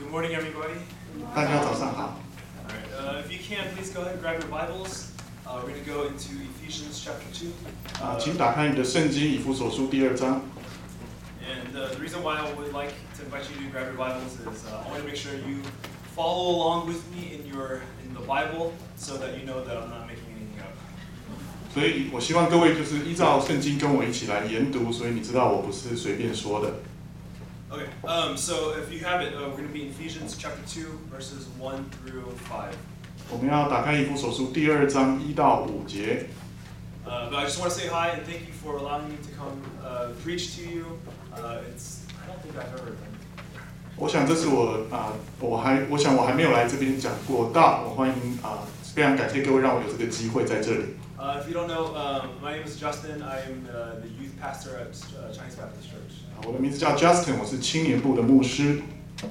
Good morning, everybody. 大家早上好。 All right. If you can, please go ahead and grab your Bibles. We're going to go into Ephesians chapter 2. 请打开你的圣经以弗所书第2章。 And the reason why I would like to invite you to grab your Bibles is I want to make sure you follow along with me in the Bible, so that you know that I'm not making anything up. 所以我希望各位就是依照圣经跟我一起来研读，所以你知道我不是随便说的。 Okay, so if you have it, we're going to be in Ephesians chapter 2, verses 1 through 5. 我们要打开以弗所书第2章1到5节。 But I just want to say hi and thank you for allowing me to come preach to you. I don't think I've ever done it. 我想这是我想我还没有来这边讲过道，我欢迎非常感谢各位让我有这个机会在这里。 If you don't know, my name is Justin. I am the youth pastor at Chinese Baptist Church. 我的名字叫 Justin， 我是青年部的牧师。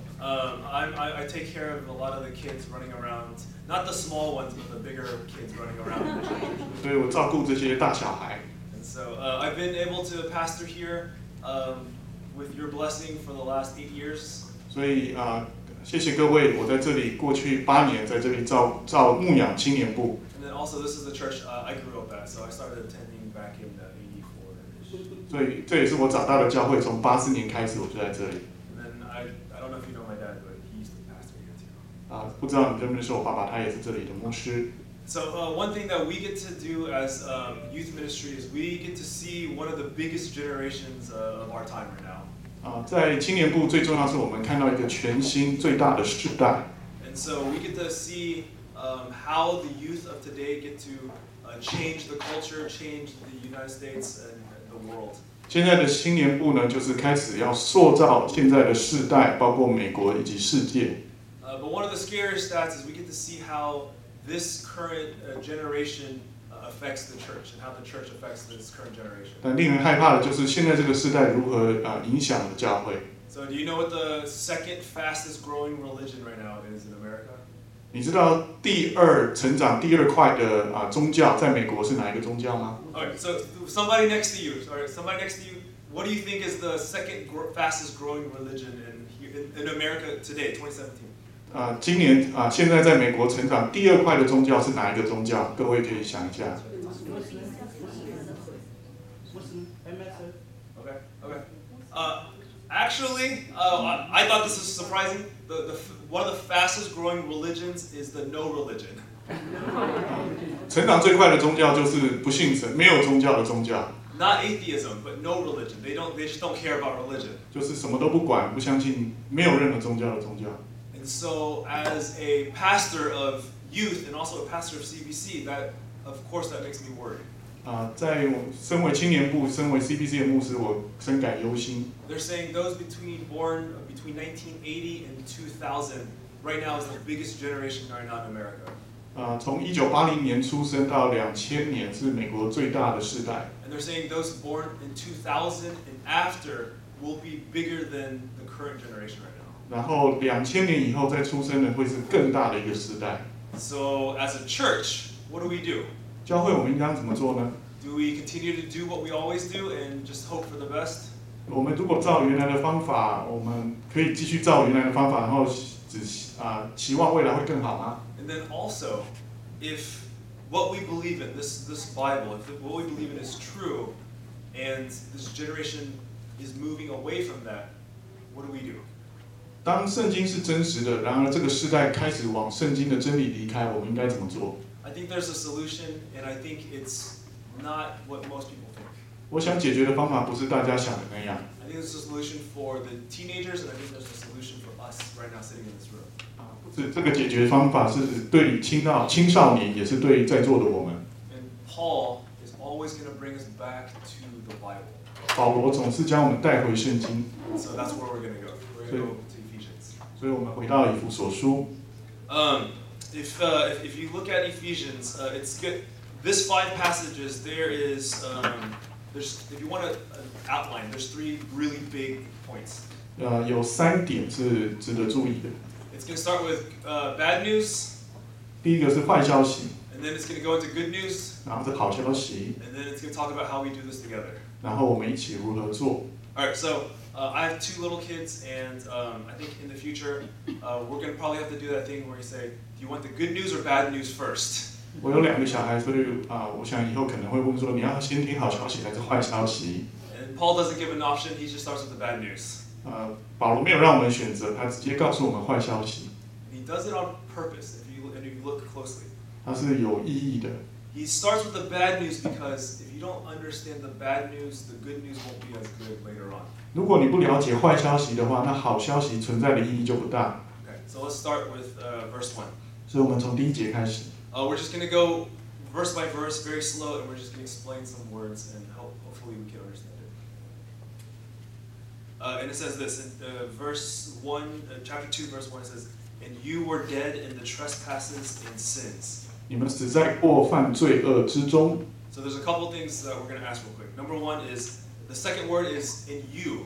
I take care of a lot of the kids running around, not the small ones, but the bigger kids running around. 所以我照顾这些大小孩。 And so I've been able to pastor here with your blessing for the last 8 years. 所以谢谢各位，我在这里过去8年，在这里照牧养青年部。 And then also this is the church I grew up at, so I started attending back in '84. 所以这也是我长大的教会，从84年开始我就在这里。 And then I don't know if you know my dad, but he used to pastor here too. 不知道你认不认识我爸爸，他也是这里的牧师。 So one thing that we get to do as youth ministry is we get to see one of the biggest generations of our time right now. 在青年部最重要是我们看到一个全新最大的世代。 And so we get to see how the youth of today get to change the culture, change the United States and the world. 现在的青年部呢，就是开始要塑造现在的世代，包括美国以及世界。 But one of the scariest stats is we get to see how this current generation affects the church and how the church affects this current generation. 但令人害怕的就是现在这个世代如何影响了教会。 So do you know what the second fastest growing religion right now is in America? 你知道成长第二快的宗教在美国是哪一个宗教吗？ Alright, so somebody next to you, what do you think is the second fastest growing religion in America today, 2017? 今年现在在美国成长第二快的宗教是哪一个宗教？各位可以想一下。 Okay. Actually, I thought this was surprising. One of the fastest growing religions is the no religion. 成长最快的宗教就是不信神，没有宗教的宗教。 Not atheism, but no religion. They just don't care about religion. 就是什么都不管，不相信，没有任何宗教的宗教。 And so, as a pastor of youth and also a pastor of CBC, of course that makes me worried. 在我身为青年部、身为 CBC 的牧师，我深感忧心。 They're saying those born between 1980 and 2000 right now is the biggest generation right now in America. 从1980年出生到2000年是美国最大的世代。 And they're saying those born in 2000 and after will be bigger than the current generation right now. 然后2000年以后再出生的会是更大的一个时代。 So as a church, what do we do? 教会我们应当怎么做呢？ Do we continue to do what we always do and just hope for the best? 我们如果照原来的方法，我们可以继续照原来的方法，然后期望未来会更好吗？ And then also, if what we believe in, this Bible, if what we believe in is true, and this generation is moving away from that, what do we do? 当圣经是真实的，然而这个世代开始往圣经的真理离开，我们应该怎么做？ I think there's a solution, and I think it's not what most people think. 我想解决的方法不是大家想的那样。 I think there's a solution for the teenagers, and I think there's a solution for us right now sitting in this room. 不是这个解决方法是对于青少年，也是对于在座的我们。 And Paul is always going to bring us back to the Bible. 保罗总是将我们带回圣经。 So that's where we're going to go. We're going to go to Ephesians. 所以我们回到以弗所书。 If you look at Ephesians, it's good. This 5 passages, there's if you want to outline, there's 3 really big points. 有3点是值得注意的。 It's going to start with bad news. 第一个是坏消息。 And then it's going to go into good news. 然后是好消息。 And then it's going to talk about how we do this together. 然后我们一起如何做。 All right, so I have 2 little kids, and I think in the future, we're going to probably have to do that thing where you say, do you want the good news or bad news first? 我有2个小孩，所以我想以后可能会问说，你要先听好消息还是坏消息？ And Paul doesn't give an option, he just starts with the bad news. 保罗没有让我们选择，他直接告诉我们坏消息。 And he does it on purpose, if you look closely. 它是有意义的。 He starts with the bad news because if you don't understand the bad news, the good news won't be as good later on. 如果你不了解坏消息的话，那好消息存在的意义就不大。 Okay, so let's start with verse 1. 所以我们从第1节开始。 We're just going to go verse by verse, very slow, and we're just going to explain some words, and hopefully we can understand it. And it says this, in verse 1, chapter 2, verse 1, it says, and you were dead in the trespasses and sins. 你们死在过犯罪恶之中。 So there's a couple things that we're going to ask real quick. Number 1 is, the second word is in you.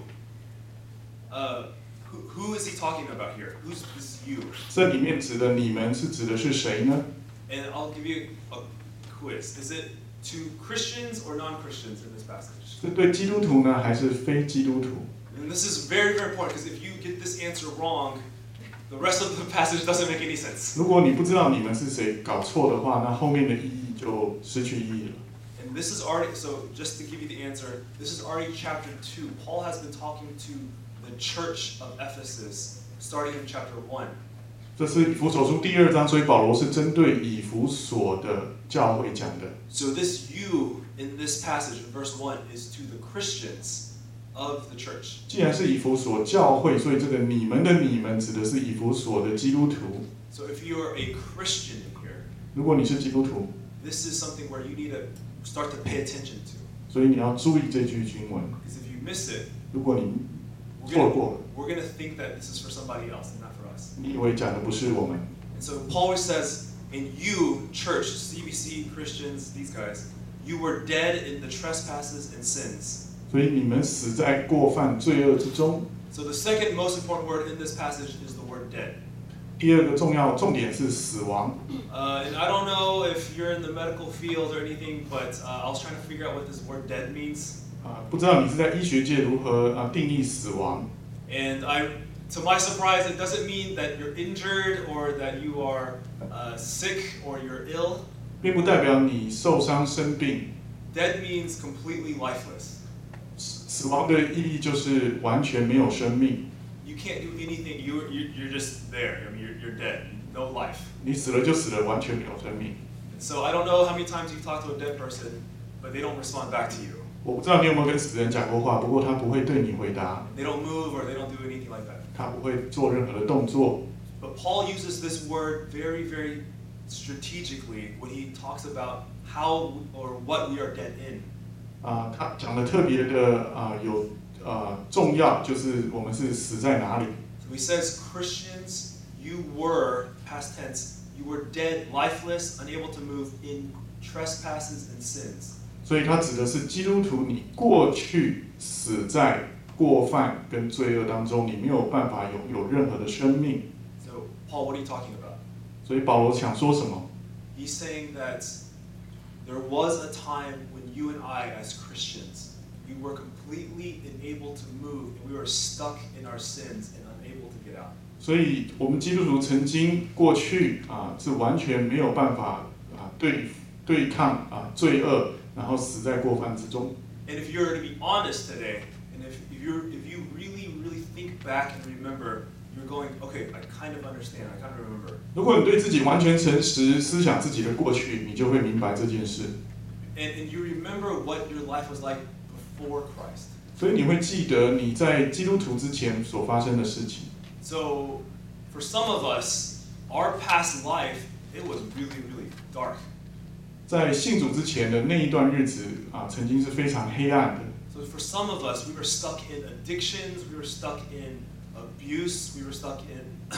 Who is he talking about here? Who's this you? 这里面指的你们是指的是谁呢？ And I'll give you a quiz. Is it to Christians or non-Christians in this passage? 是对基督徒呢，还是非基督徒？ And this is very, very important because if you get this answer wrong, the rest of the passage doesn't make any sense. 如果你不知道你们是谁，搞错的话，那后面的意义就失去意义了。 And this is already, so just to give you the answer, this is already chapter 2. Paul has been talking to the church of Ephesus starting in chapter 1. 这是以弗所书第2章，所以保罗是针对以弗所的教会讲的。 So this you in this passage in verse 1 is to the Christians of the church. 既然是以弗所教会，所以这个你们的你们指的是以弗所的基督徒。 So if you are a Christian in here, 如果你是基督徒， this is something where you need to start to pay attention to. 所以你要注意这句经文。 Because if you miss it, 如果你错过了， we're going to think that this is for somebody else and not for us. 你以为讲的不是我们。 And so Paul says, in you, church, CBC, Christians, these guys, you were dead in the trespasses and sins. 所以你们死在过犯罪恶之中。 So the second most important word in this passage is the word dead. 第2个重点是死亡。 And I don't know if you're in the medical field or anything, but I was trying to figure out what this word dead means. 不知道你是在医学界如何定义死亡。 And to my surprise, it doesn't mean that you're injured or that you are sick or you're ill. 并不代表你受伤生病。 Dead means completely lifeless. 死亡的意义就是完全没有生命。 You can't do anything. You're just there. I mean, you're dead. No life. 你死了就死了，完全没有生命。 So I don't know how many times you've talked to a dead person, but they don't respond back to you. 我不知道你有没有跟死人讲过话，不过他不会对你回答， They don't move or they don't do anything like that. 他不会做任何的动作。 But Paul uses this word very, very strategically when he talks about how or what we are dead in. 他讲的特别的有重要，就是我们是死在哪里。 So he says, Christians, you were, past tense, you were dead, lifeless, unable to move in trespasses and sins. 所以他指的是基督徒，你过去死在过犯跟罪恶当中，你没有办法有任何的生命。 So Paul, what are you talking about? 所以保罗想说什么？ He's saying that there was a time when you and I, as Christians, we were completely unable to move, and we were stuck in our sins and unable to get out. 所以我们基督徒曾经过去是完全没有办法对抗罪恶，然后死在过犯之中。 And if you're to be honest today, and if you really, really think back and remember, you're going, okay, I kind of understand, I kind of remember. 如果你对自己完全诚实，思想自己的过去，你就会明白这件事。 And you remember what your life was like before Christ. 所以你会记得你在基督徒之前所发生的事情。 So for some of us, our past life, it was really, really dark. 在信主之前的那一段日子曾经是非常黑暗的。 So for some of us, we were stuck in addictions, we were stuck in abuse, we were stuck in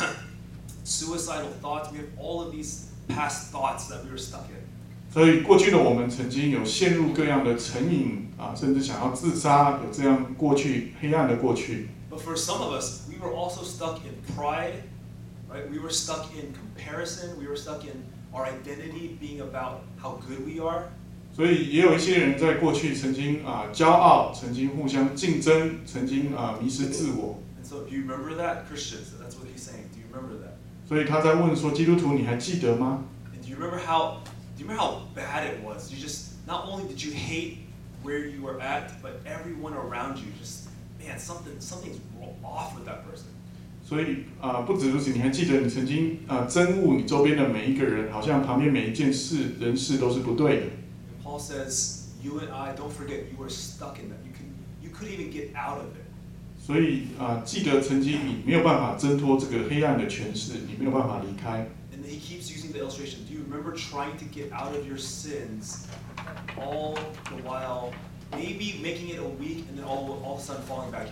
suicidal thoughts. We have all of these past thoughts that we were stuck in. 所以过去的我们曾经有陷入各样的成瘾甚至想要自杀，有这样过去黑暗的过去。 But for some of us, we were also stuck in pride, right? We were stuck in comparison. We were stuck in our identity being about how good we are. 所以也有一些人在过去曾经骄傲，曾经互相竞争，曾经迷失自我。 And so, do you remember that, Christians? That's what he's saying. Do you remember that? 所以他在问说，基督徒你还记得吗？ And do you remember how bad it was? You just not only did you hate where you were at, but everyone around you just, man, something's off with that person. 所以不止如此，你还记得你曾经憎恶你周边的每一个人，好像旁边每一件事人事都是不对的。 And Paul says, you and I, don't forget, you were stuck in that. You couldn't even get out of it. 所以记得曾经你没有办法挣脱这个黑暗的权势，你没有办法离开。 And then he keeps using the illustration. Do you remember trying to get out of your sins all the while, maybe making it a week, and then all of a sudden falling back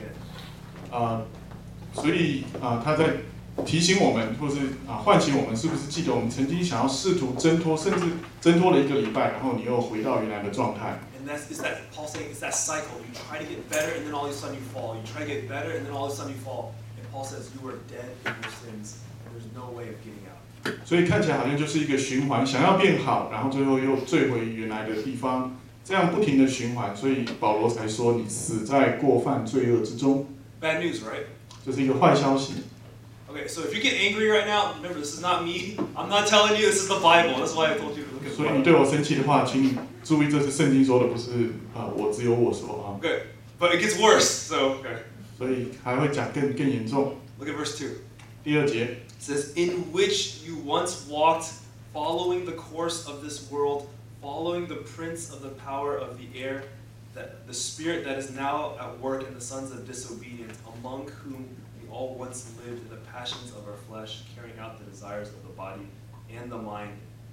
in? 所以他在提醒我们，或是唤醒我们，是不是记得我们曾经想要试图挣脱，甚至挣脱了1个礼拜，然后你又回到原来的状态？ And is that Paul saying it's that cycle. You try to get better, and then all of a sudden you fall. You try to get better, and then all of a sudden you fall. And Paul says you are dead in your sins. There's no way of getting out. 所以看起来好像就是一个循环，想要变好，然后最后又坠回原来的地方，这样不停的循环，所以保罗才说你死在过犯罪恶之中。 Bad news, right? 这是一个坏消息。 Okay, so if you get angry right now, remember this is not me. I'm not telling you, this is the Bible. That's why I told you to look at the 所以你 Bible. 对我生气的话，请你注意，这是圣经说的，不是只有我说啊。 Okay, but it gets worse. So okay. 所以还会讲更严重。 Look at verse 2. 第2节 It says, in which you once walked, following the course of this world, following the prince of the power of the air, that the spirit that is now at work in the sons of disobedience, among whom we all once lived in the passions of our flesh, carrying out the desires of the body and the mind.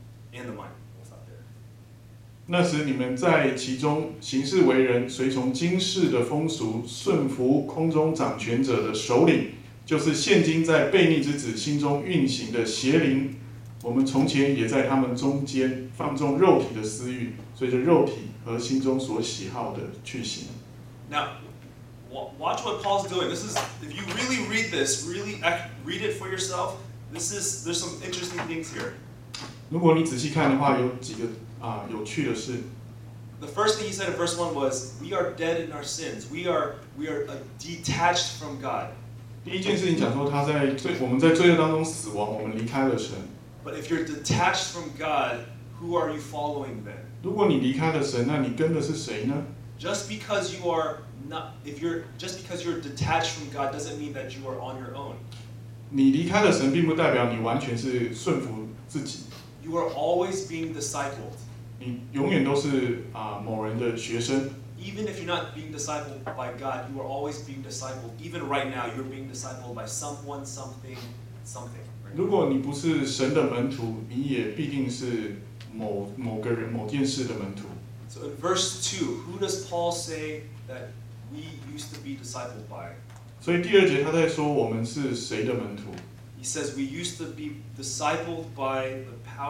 We'll stop there. 那时你们在其中行事为人，随从今世的风俗，顺服空中掌权者的首领，就是现今在悖逆之子心中运行的邪灵。我们从前也在他们中间放纵肉体的私欲，随着肉体和心中所喜好的去行。 Now, watch what Paul's doing. This is, if you really read this, really read it for yourself, there's some interesting things here. 如果你仔细看的话，有几个有趣的事。 The first thing he said in verse 1 was, we are dead in our sins. We are detached from God. 第一件事情讲说，我们在罪恶当中死亡，我们离开了神。 But if you're detached from God, who are you following then? 如果你离开了神，那你跟的是谁呢？ Just because you're detached from God doesn't mean that you are on your own. 你离开了神，并不代表你完全是顺服自己。 You are always being discipled. 你永远都是某人的学生。 Even if you're not being discipled by God, you are always being discipled. Even right now, you're being discipled by someone, something. Right? 如果你不是神的门徒，你也必定是某个人、某件事的门徒。 So in verse 2, who does Paul say that we used to be discipled by? 所以第2节他在说我们是谁的门徒。 He says we used to be discipled by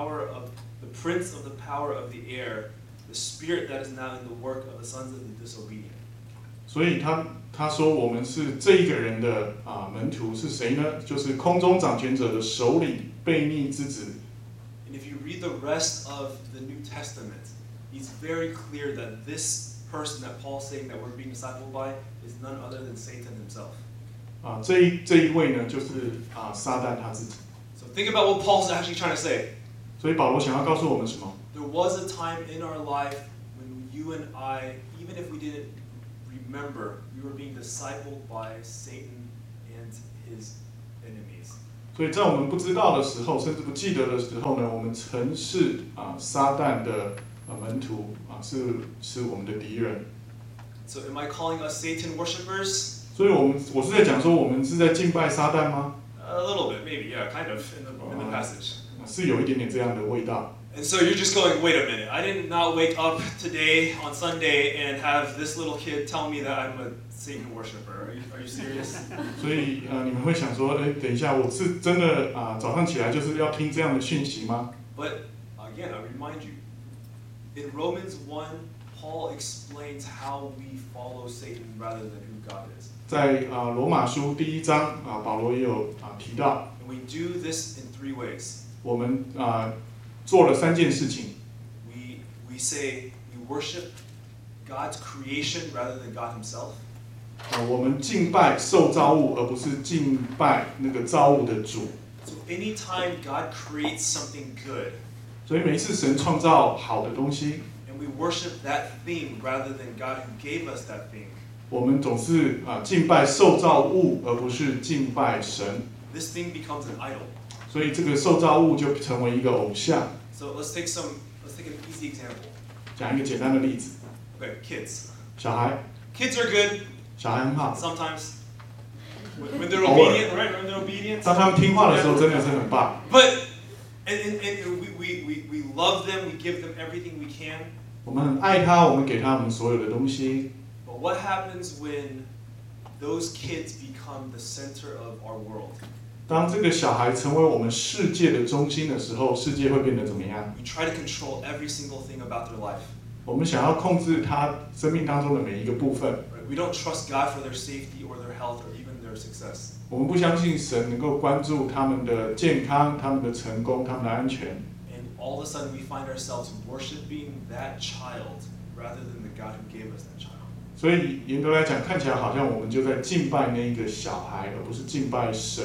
the prince of the power of the air, the spirit that is now in the work of the sons of the disobedient. 所以他说我们是这一个人的门徒是谁呢？就是空中掌权者的首领，悖逆之子。 And if you read the rest of the New Testament, it's very clear that this person that Paul's saying that we're being discipled by is none other than Satan himself. 这一位呢，就是撒旦他自己。 So think about what Paul's actually trying to say. 所以保罗想要告诉我们什么？ There was a time in our life when you and I, even if we didn't remember, we were being discipled by Satan and his enemies. 所以在我们不知道的时候，甚至不记得的时候呢，我们曾是撒旦的门徒是我们的敌人。 So am I calling us Satan worshippers? 所以我是在讲说，我们是在敬拜撒旦吗？ A little bit, maybe, yeah, kind of, in the passage. 是有一点点这样的味道。 And so you're just going, wait a minute, I did not wake up today on Sunday and have this little kid tell me that I'm a Satan worshiper. Are you serious? 所以你们会想说，等一下，我是真的早上起来就是要听这样的讯息吗？ But again, I remind you, in Romans 1, Paul explains how we follow Satan rather than who God is. 在罗马书第1章保罗也有提到， And we do this in 3 ways. 我们做了3件事情。 We say we worship God's creation rather than God Himself. 我们敬拜受造物，而不是敬拜那个造物的主。 So anytime God creates something good, 所以每一次神创造好的东西， and we worship that thing rather than God who gave us that thing, 我们总是敬拜受造物，而不是敬拜神。 this thing becomes an idol. 所以这个受造物就成为一个偶像。 So let's take an easy example. 讲一个简单的例子， Okay, kids. 小孩， Kids are good 小孩很好， sometimes when they're obedient, right? When they're obedient. 当他们听话的时候，真的是很棒。 But and we love them. We give them everything we can. 我们很爱他，我们给他们所有的东西。 But what happens when those kids become the center of our world? 当这个小孩成为我们世界的中心的时候，世界会变得怎么样？ We try to control every single thing about their life. 我们想要控制他生命当中的每一个部分。 Right? We don't trust God for their safety or their health or even their success. 我们不相信神能够关注他们的健康、他们的成功、他们的安全。 And all of a sudden we find ourselves worshiping that child rather than the God who gave us that child. 所以严格来讲，看起来好像我们就在敬拜那个小孩，而不是敬拜神。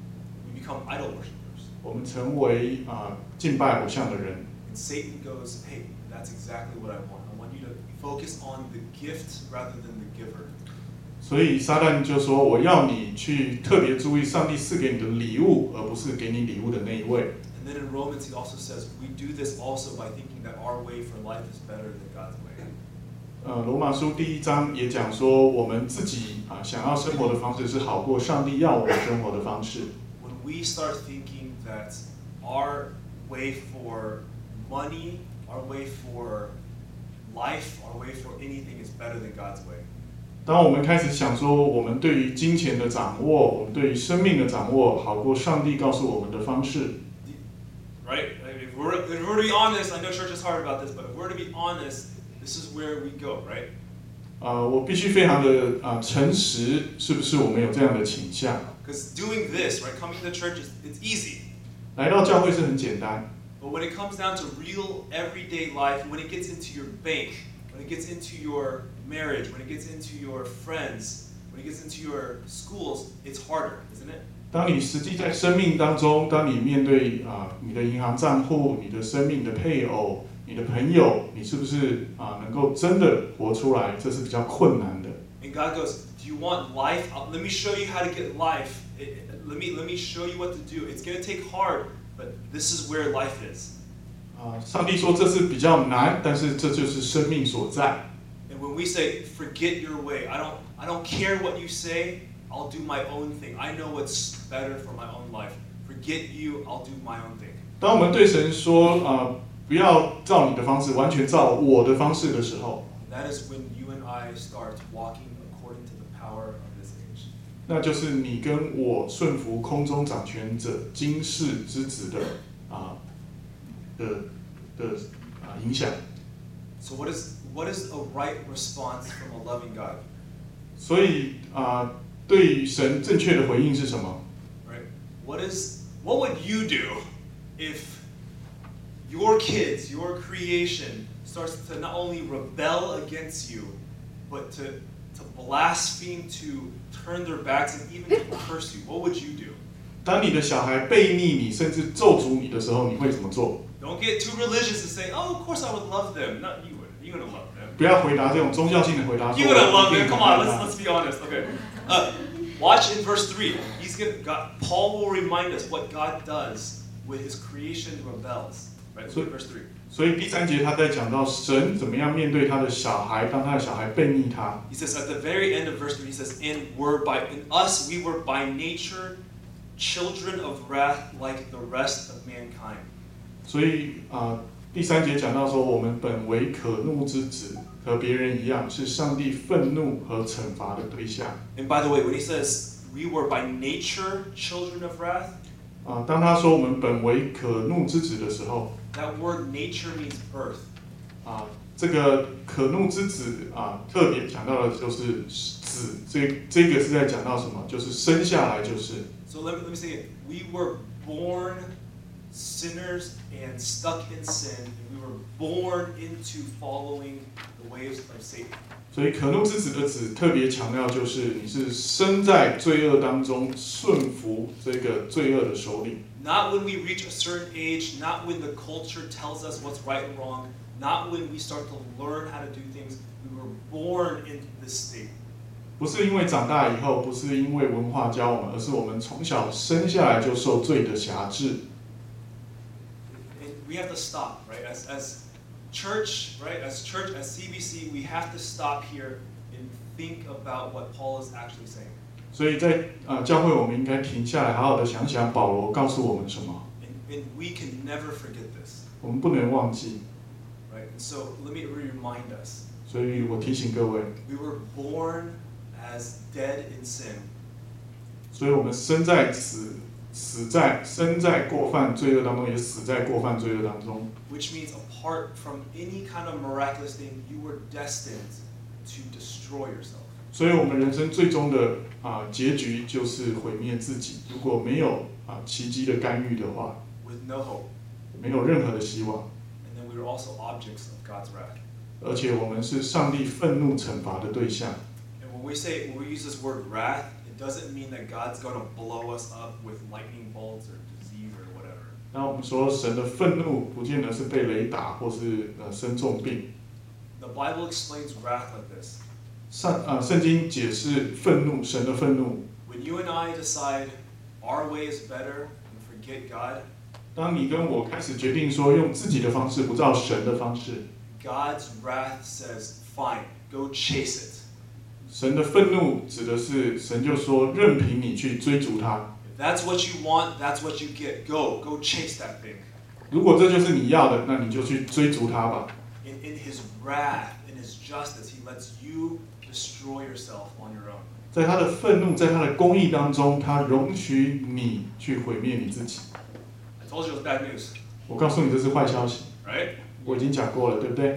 We become idol worshippers. 我们成为敬拜偶像的人。 And Satan goes, hey, that's exactly what I want. I want you to focus on the gift rather than the giver. 所以撒旦就说：“我要你去特别注意上帝赐给你的礼物，而不是给你礼物的那一位。” And then in Romans, he also says, we do this also by thinking that our way for life is better than God's way. 罗马书第1章也讲说，我们自己想要生活的方式是好过上帝要我们生活的方式。 When we start thinking that our way for money, our way for life, our way for anything is better than God's way. 当我们开始想说，我们对于金钱的掌握，我们对于生命的掌握，好过上帝告诉我们的方式。 Right? If we're to be honest, I know church is hard about this, but if we're to be honest, this is where we go, right? 我必须非常的诚实，是不是我们有这样的倾向？ Because doing this, right, coming to church, it's easy. 来到教会是很简单， But when it comes down to real everyday life, when it gets into your bank, when it gets into your marriage, when it gets into your friends, when it gets into your schools, it's harder, isn't it? 当你实际在生命当中，当你面对你的银行账户、你的生命的配偶、你的朋友，你是不是能够真的活出来？这是比较困难的。 And God goes, do you want life? Let me show you how to get life. Let me show you what to do. It's going to take hard, but this is where life is. 上帝说这是比较难，但是这就是生命所在。 And when we say, forget your way, I don't care what you say, I'll do my own thing. I know what's better for my own life. Forget you, I'll do my own thing. 当我们对神说不要照你的方式，完全照我的方式的时候， That is when you and I start walking according to the power of this age. 那就是你跟我顺服空中掌权者今世之子的影响。 So what is a right response from a loving God? 所以对于神正确的回应是什么？ Right? What would you do if your kids, your creation, starts to not only rebel against you, but to blaspheme, to turn their backs, and even to curse you? What would you do? 当你的小孩背逆你，甚至咒诅你的时候，你会怎么做？ Don't get too religious and say, "Oh, of course I would love them." Not you would. You're gonna love them. 不要回答这种宗教性的回答。 You're gonna love them. Come on, let's be honest. Okay. Watch in verse 3. Paul will remind us what God does when His creation rebels. Right. Look at verse 3. 所以第3节他在讲到神怎么样面对他的小孩，当他的小孩背逆他。 He says at the very end of verse 3, he says, in us we were by nature children of wrath like the rest of mankind. 所以第3节讲到说，我们本为可怒之子，和别人一样，是上帝愤怒和惩罚的对象。 And by the way, when he says we were by nature children of wrath, 当他说我们本为可怒之子的时候， that word nature means birth. 这个可怒之子特别讲到的就是子，这个是在讲到什么？就是生下来就是。 So let me say it. We were born sinners and stuck in sin, and we were born into following the ways of Satan. 所以可怒之子的子特别强调，就是你是生在罪恶当中，顺服这个罪恶的首领。 Not when we reach a certain age, not when the culture tells us what's right and wrong, not when we start to learn how to do things. We were born into this state. 不是因为长大以后，不是因为文化教我们，而是我们从小生下来就受罪的辖制。 And we have to stop, right? As church, right? As church, as CBC, we have to stop here and think about what Paul is actually saying. 所以在教会，我们应该停下来，好好的想想保罗告诉我们什么。 And we can never forget this. 我们不能忘记。 Right? And so let me remind us. 所以我提醒各位， We were born as dead in sin. 所以我们生在过犯罪恶当中，也死在过犯罪恶当中。 Which means apart from any kind of miraculous thing, you were destined to destroy yourself. 所以我们人生最终的结局就是毁灭自己。如果没有奇迹的干预的话， With no hope. 没有任何的希望。 And then we were also objects of God's wrath. 而且我们是上帝愤怒惩罚的对象。 And when we use this word wrath, it doesn't mean that God's going to blow us up with lightning bolts or disease or whatever. 那我们说神的愤怒，不见得是被雷打或是生重病。 The Bible explains wrath like this. 圣经解释愤怒，神的愤怒。 When you and I decide our way is better and forget God, 当你跟我开始决定说用自己的方式，不照神的方式， God's wrath says, fine, go chase it. 神的愤怒指的是神就说任凭你去追逐它。 If that's what you want, that's what you get. Go chase that thing. 如果这就是你要的，那你就去追逐它吧。 In his wrath, in his justice, he lets you destroy yourself on your own. 在他的愤怒，在他的公义当中，他容许你去毁灭你自己。 I told you it was bad news, 我告诉你，这是坏消息。 right? 我已经讲过了，对不对？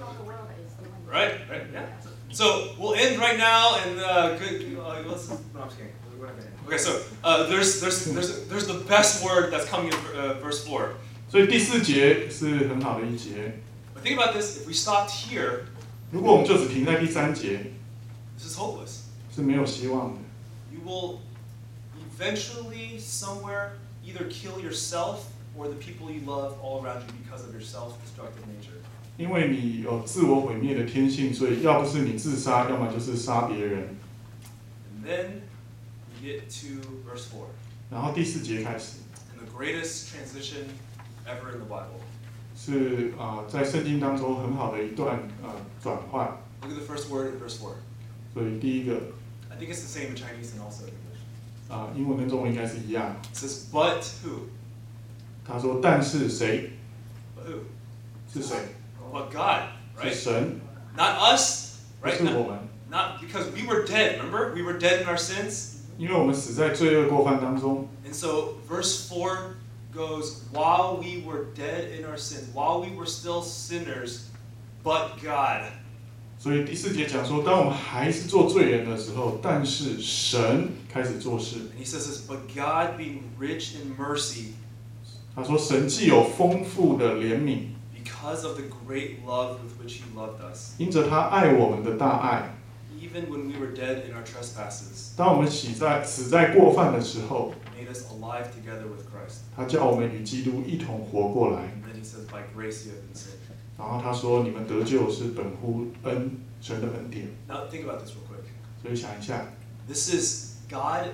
Right? Yeah. So we'll end right now, and let's. No, I'm just kidding. We're not gonna end. Okay, so there's the best word that's coming in verse 4. 所以第4节是很好的一节。 But think about this: if we stopped here, 如果我们就只停在第3节， this is hopeless. 是没有希望的。 You will eventually, somewhere, either kill yourself or the people you love all around you because of your self-destructive nature. 因为你有自我毁灭的天性，所以要不是你自杀，要么就是杀别人。 And then we get to verse 4, 然后第4节开始 and the greatest transition ever in the Bible. 是在圣经当中很好的一段转换。 Look at the first word in verse 4. 所以第一个 I think it's the same in Chinese and also in English. 英文跟中文应该是一样。 It says, but who? 他说：“但是谁？ But who? 是谁？ But God, 是 right? 神， Not us, 不 right? 是我们。 Not because we were dead, remember? We were dead in our sins. 因为我们死在罪恶过犯当中。 And so verse 4 goes, while we were dead in our sins, while we were still sinners, but God. 所以第4节讲说，当我们还是做罪人的时候，但是神开始做事。 And he says this, but God being rich in mercy, 他说，神既有丰富的怜悯， because of the great love with which he loved us, 因着他爱我们的大爱， even when we were dead in our trespasses, 当我们死在过犯的时候， made us alive together with Christ. 他叫我们与基督一同活过来。 And then he says, by grace you have been saved. 然后他说，你们得救是本乎神的恩典。 Now think about this real quick. 所以想一下， This is God.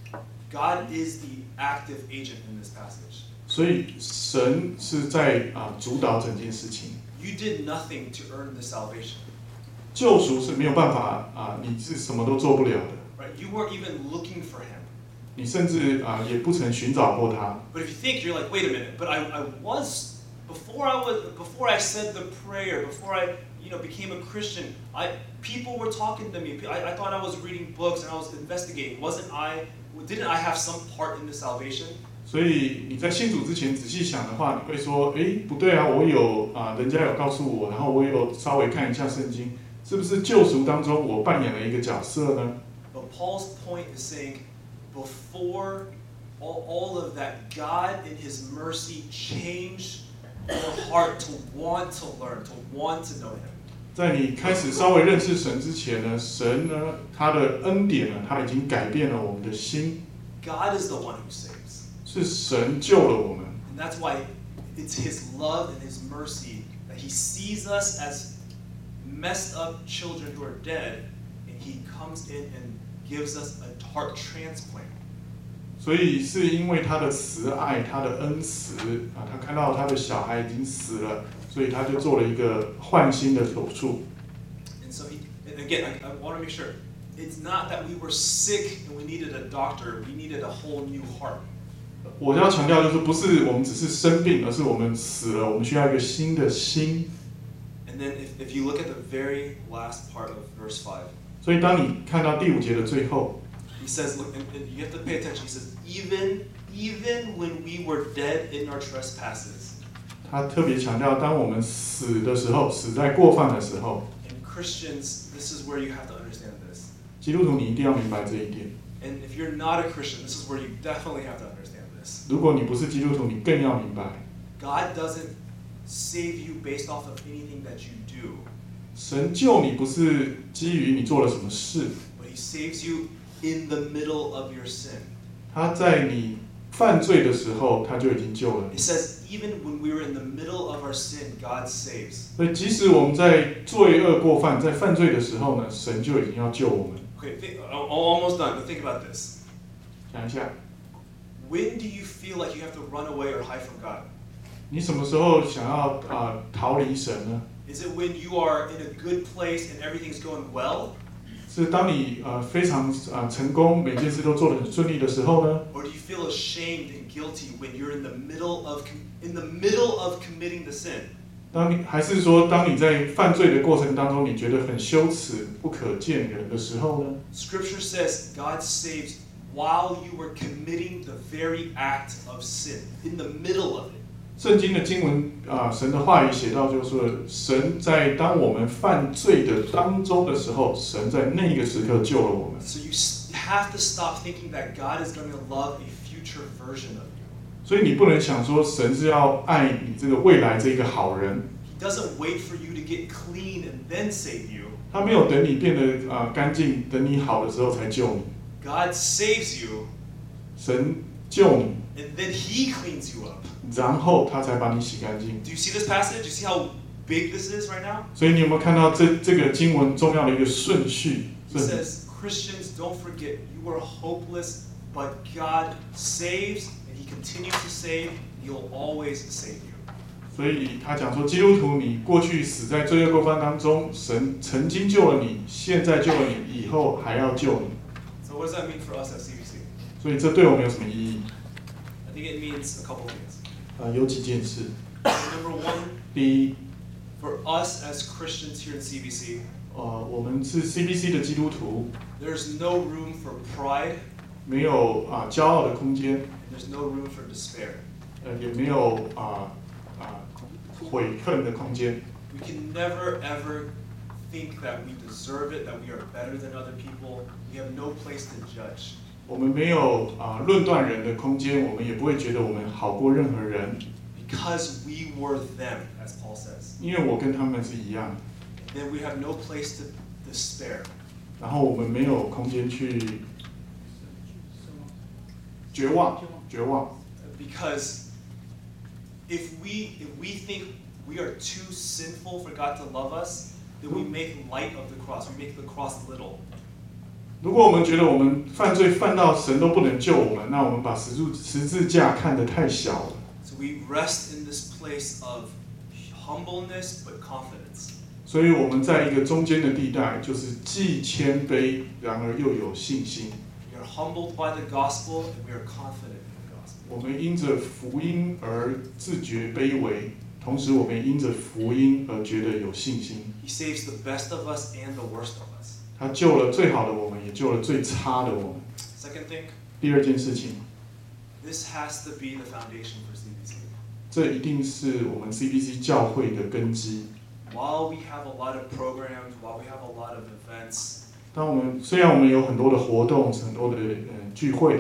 God is the active agent in this passage. 所以神是在主导整件事情。 You did nothing to earn this salvation. 救赎是没有办法你是什么都做不了的。 Right? You weren't even looking for him. 你甚至也不曾寻找过他。 But if you think, you're like, wait a minute, but I was before I said the prayer, before I became a Christian, people were talking to me. I thought I was reading books and I was investigating. Didn't I have some part in the salvation? 所以你在信主之前仔细想的话，你会说，不对啊，我有人家有告诉我，然后我有稍微看一下圣经，是不是救赎当中我扮演了一个角色呢？ But Paul's point is saying, before all of that, God in His mercy changed your heart to want to learn, to want to know Him. 在你开始稍微认识神之前呢，神呢，他的恩典呢，他已经改变了我们的心。 God is the one who saves. 是神救了我们。 And that's why it's His love and His mercy that He sees us as messed up children who are dead, and He comes in and gives us a heart transplant. 所以是因为他的慈爱，他的恩慈啊，他看到他的小孩已经死了，所以他就做了一个换心的手术。 And so and again, I want to make sure it's not that we were sick and we needed a doctor. We needed a whole new heart. 我要强调就是不是我们只是生病，而是我们死了，我们需要一个新的心。 And then if you look at the very last part of verse 5. 所以当你看到第5节的最后。 He says, look, and you have to pay attention. He says, even when we were dead in our trespasses. 他特别强调，当我们死的时候，死在过犯的时候。 And Christians, this is where you have to understand this. 基督徒，你一定要明白这一点。 And if you're not a Christian, this is where you definitely have to understand this. 如果你不是基督徒，你更要明白。 God doesn't save you based off of anything that you do. 神救你不是基于你做了什么事。 But He saves you in the middle of your sin. 他在你犯罪的时候，他就已经救了你。 It says, even when we were in the middle of our sin, God saves. 所以，即使我们在罪恶过犯、在犯罪的时候呢，神就已经要救我们。 Okay, almost done. But think about this. 想一下， When do you feel like you have to run away or hide from God? 你什么时候想要逃离神呢？ Is it when you are in a good place and everything's going well? 是当你非常成功，每件事都做得很顺利的时候呢？ Or do you feel ashamed and guilty when you're in the middle of committing the sin? 还是说，当你在犯罪的过程当中，你觉得很羞耻、不可见人的时候呢？ Scripture says God saves while you were committing the very act of sin, in the middle of it. 圣经的经文神的话语写到，就是说，神在当我们犯罪的当中的时候，神在那个时刻救了我们。 So you have to stop thinking that God is going to love a future version of you. 所以你不能想说神是要爱你这个未来这个好人。 He doesn't wait for you to get clean and then save you. 他没有等你变得干净，等你好的时候才救你。 God saves you. 神救你。 And then He cleans you up. 然后他才把你洗干净。 Do you see this passage? Do you see how big this is right now? 所以你有没有看到这个经文重要的一个顺序？ He says, Christians, don't forget, you are hopeless, but God saves, and He continues to save. He'll always save you. 所以他讲说，基督徒，你过去死在罪恶过犯当中，神曾经救了你，现在救了你，以后还要救你。 So what does that mean for us at CBC? 所以这对我们有什么意义？ I think it means a couple things. 有几件事。 Number one, 第一， for us as Christians here in CBC, 我们是 CBC 的基督徒， there's no room for pride, 没有骄傲的空间， and there's no room for despair. 也没有悔恨的空间。 We can never ever think that we deserve it, that we are better than other people. We have no place to judge. 我们没有论断人的空间，我们也不会觉得我们好过任何人。 Because we were them, as Paul says. 因为我跟他们是一样， Then we have no place to despair. 然后我们没有空间去绝望。 Because if we think we are too sinful for God to love us, then we make light of the cross. We make the cross little. 如果我们觉得我们犯罪犯到神都不能救我们，那我们把十字架看得太小了。 So we rest in this place of humbleness but confidence. 所以我们在一个中间的地带，就是既谦卑，然而又有信心。 We are humbled by the gospel and we are confident in the gospel. 我们因着福音而自觉卑微，同时我们因着福音而觉得有信心。 He saves the best of us and the worst of us. 他救了最好的我们，也救了最差的我们。 Second thing, 第二件事情， this has to be the foundation for CBC. 这一定是我们 CBC 教会的根基。 While we have a lot of programs, while we have a lot of events, 虽然我们有很多的活动，很多的聚会，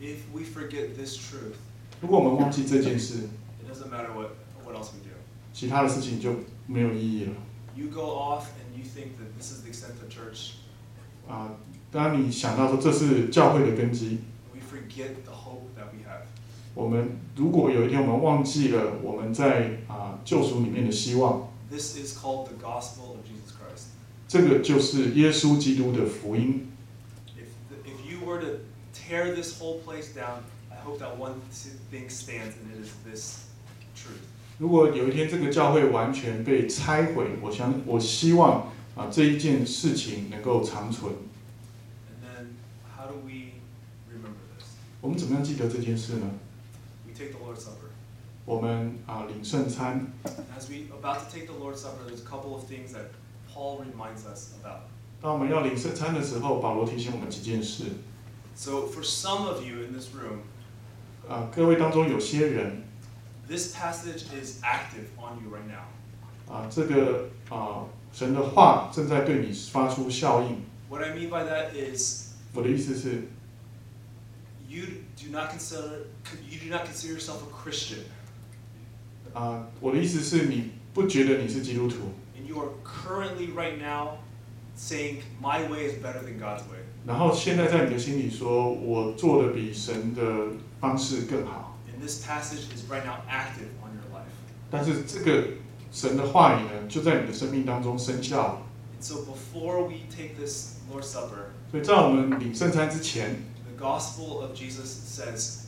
if we forget this truth, 如果我们忘记这件事， it doesn't matter what else we do. 其他的事情就没有意义了。 You go off and you think that this is the extent of church. 当你想到说这是教会的根基， We forget the hope that we have. 我们如果有一天我们忘记了我们在救赎里面的希望， This is called the gospel of Jesus Christ. 这个就是耶稣基督的福音。 If you were to tear this whole place down, I hope that one thing stands, and it is this truth. 如果有一天这个教会完全被拆毁，我希望这一件事情能够长存。 And then, how do we remember this? 我们怎么样记得这件事呢？ We take the Lord's Supper. 我们领圣餐。 As we about to take the Lord's Supper, there's a couple of things that Paul reminds us about. 当我们要领圣餐的时候，保罗提醒我们几件事。 So, for some of you in this room, 各位当中有些人， this passage is active on you right now. 这个神的话正在对你发出效应。 What I mean by that is, 我的意思是， you do not consider yourself a Christian, 我的意思是你不觉得你是基督徒， and you are currently right now saying my way is better than God's way. 然后现在在你的心里说，我做的比神的方式更好。 And this passage is right now active on your life. 但是这个神的话语呢，就在你的生命当中生效。 And so before we take this Lord's Supper, 所以在我们领圣餐之前， the gospel of Jesus says,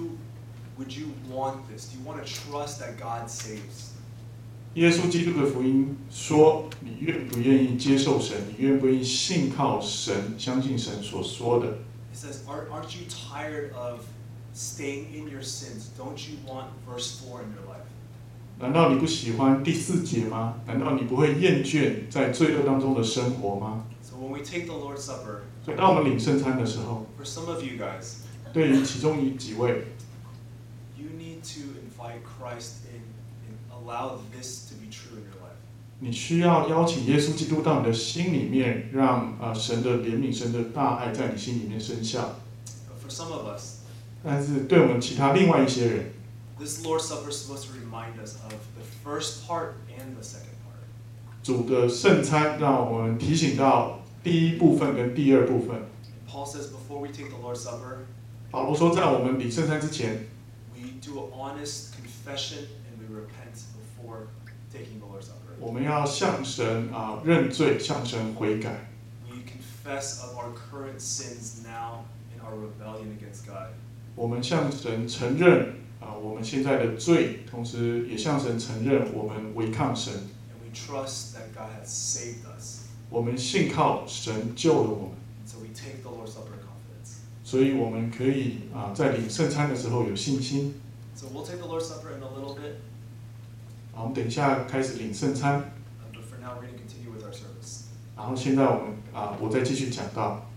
would you want this? Do you want to trust that God saves? 耶稣基督的福音说，你愿不愿意接受神？你愿不愿意信靠神，相信神所说的？ It says, aren't you tired of staying in your sins? Don't you want verse 4 in your life? 难道你不喜欢第4节吗？难道你不会厌倦在罪恶当中的生活吗？ So when we take the Lord's Supper, 所以当我们领圣餐的时候， for some of you guys, 对于其中几位， you need to invite Christ in and allow this to be true in your life. 你需要邀请耶稣基督到你的心里面，让神的怜悯、神的大爱在你心里面生效。 But for some of us, 但是对我们其他另外一些人， this Lord's Supper is supposed to remind us of the first part and the second part. 主的圣餐让我们提醒到第1部分跟第2部分。 Paul says before we take the Lord's Supper, 保罗说，在我们领圣餐之前， we do an honest confession and we repent before taking the Lord's Supper. 我们要向神认罪，向神悔改。 We confess of our current sins now in our rebellion against God. 我们向神承认我们现在的罪，同时也向神承认我们违抗神。 And we trust that God has saved us. 我们信靠神救了我们， And so we take the Lord's Supper in confidence. 所以我们可以在领圣餐的时候有信心。 So we'll take the Lord's Supper in a little bit, 我们等一下开始领圣餐， but for now we're going to continue with our service. 然后现在我再继续讲到。